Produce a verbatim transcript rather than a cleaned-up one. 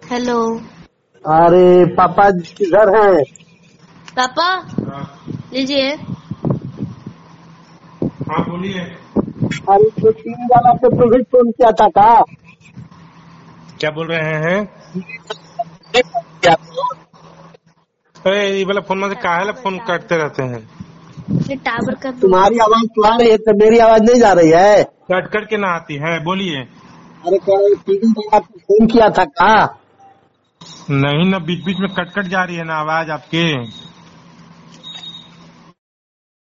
Hello. अरे पापा जी किधर हैं? पापा लीजिए। हाँ बोलिए। अरे तो तीन वाला पे तो भी फोन किया था का? क्या बोल रहे हैं? अरे ये वाला फोन में से काहे ला फोन काटते रहते हैं? टावर का तुम्हारी आवाज तो आ रही है तो मेरी आवाज नहीं जा रही है? कट कट के ना आती है, बोलिए। अरे कह तीन वाला पे फोन किया था का? नहीं ना, बीच बीच में कट कट जा रही है ना आवाज आपकी।